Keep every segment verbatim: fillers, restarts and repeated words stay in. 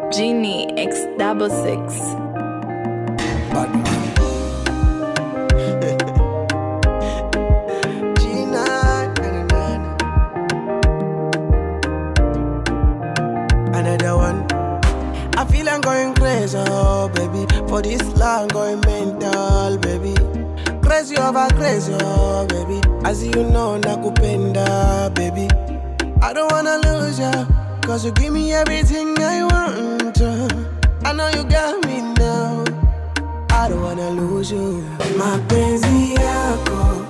Genie X double six. Batman. Gina, na, na, na, na. Another one. I feel I'm going crazy, oh, baby. For this long, going mental, baby. Crazy over crazy, oh, baby. As you know, nakupenda, baby. I don't wanna lose ya, cause you give me everything I want. I know you got me now, I don't wanna lose you. Mapenzi yako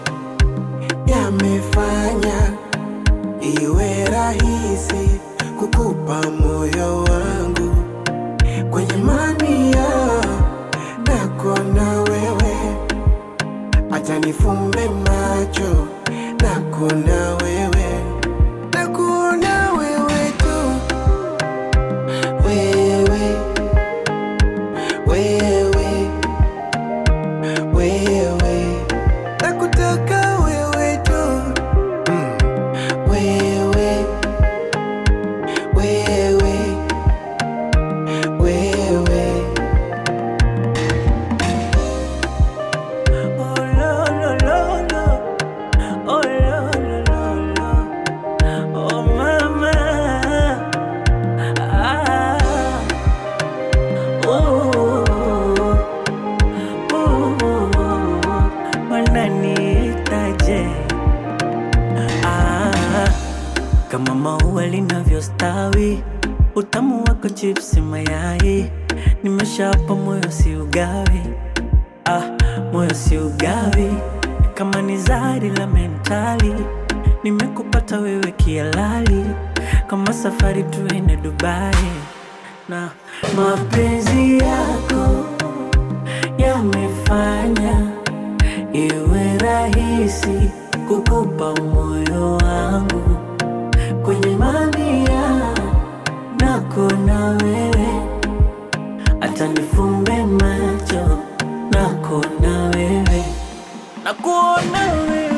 yamefanya iwe rahisi kukupa moyo wangu. Kwenye mania nako na wewe, hata nifumbe macho nako na wewe, nako na wewe tu. Wewe, wewe, wewe, nakutaka wewe tu. mm. Wewe, wewe, wewe. Oh lo lo lo lo, oh lo lo lo lo, oh mama, ah, oh, oh, wananiitaje? Ah, kama maua linavyostawi, utamu wako chipsi mayai, nimeshapa moyo si ugawi. Ah, moyo si ugawi, kama ni zari la mentali, nimekupata wewe kialali, kama safari tuende Dubai. Na mapenzi yako yamefanya iwe rahisi kukupa moyo wangu. Kwenye mania nako na wewe, hata nifumbe macho nako na wewe, nakuona wewe.